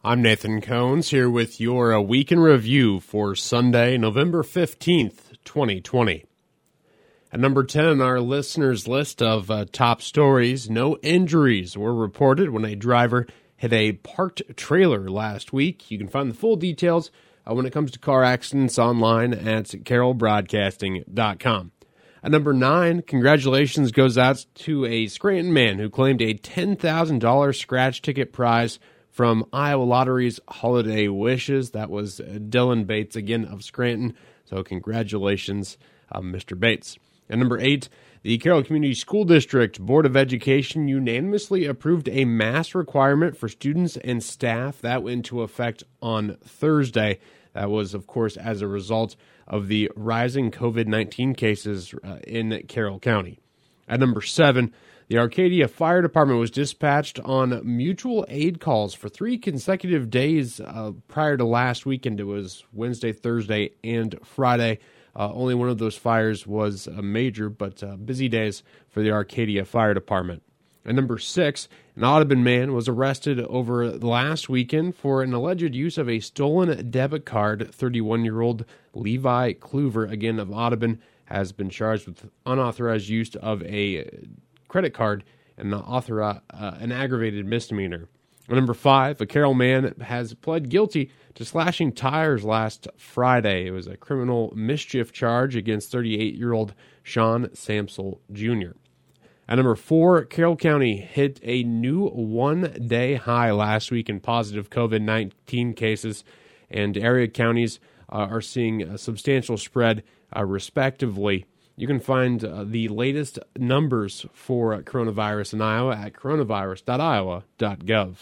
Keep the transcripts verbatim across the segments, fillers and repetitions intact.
I'm Nathan Cones here with your uh, Week in Review for Sunday, November fifteenth, twenty twenty. At number ten on our listeners' list of uh, top stories, no injuries were reported when a driver hit a parked trailer last week. You can find the full details uh, when it comes to car accidents online at carroll broadcasting dot com. At number nine, congratulations goes out to a Scranton man who claimed a ten thousand dollars scratch ticket prize from Iowa Lottery's Holiday Wishes. That was Dylan Bates, again, of Scranton. So congratulations, uh, Mister Bates. At number eight, the Carroll Community School District Board of Education unanimously approved a mask requirement for students and staff. That went into effect on Thursday. That was, of course, as a result of the rising covid nineteen cases uh, in Carroll County. At number seven, the Arcadia Fire Department was dispatched on mutual aid calls for three consecutive days uh, prior to last weekend. It was Wednesday, Thursday, and Friday. Uh, only one of those fires was a major, but uh, busy days for the Arcadia Fire Department. At number six, an Audubon man was arrested over the last weekend for an alleged use of a stolen debit card. thirty-one-year-old Levi Kluver, again of Audubon, has been charged with unauthorized use of a credit card and author, uh, an aggravated misdemeanor. Number five, a Carroll man has pled guilty to slashing tires last Friday. It was a criminal mischief charge against thirty-eight-year-old Sean Samsel Junior At number four, Carroll County hit a new one-day high last week in positive covid nineteen cases, and area counties uh, are seeing a substantial spread uh, respectively. You can find uh, the latest numbers for uh, coronavirus in Iowa at coronavirus dot iowa dot gov.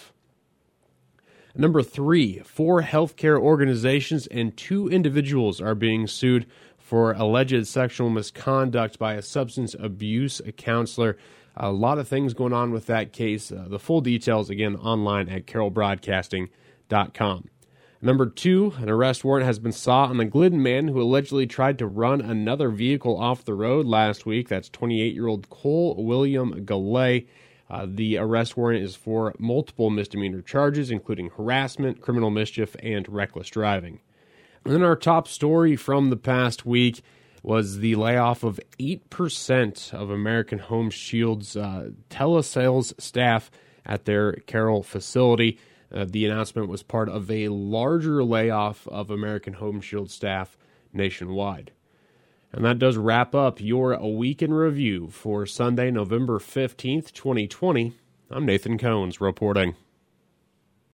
Number three, four healthcare organizations and two individuals are being sued for alleged sexual misconduct by a substance abuse counselor. A lot of things going on with that case. Uh, the full details, again, online at carroll broadcasting dot com. Number two, an arrest warrant has been sought on a Glidden man who allegedly tried to run another vehicle off the road last week. That's twenty-eight-year-old Cole William Galay. Uh, the arrest warrant is for multiple misdemeanor charges, including harassment, criminal mischief, and reckless driving. And then our top story from the past week was the layoff of eight percent of American Home Shield's uh, telesales staff at their Carroll facility. Uh, the announcement was part of a larger layoff of American Home Shield staff nationwide. And that does wrap up your Week in Review for Sunday, November fifteenth, twenty twenty. I'm Nathan Cones reporting.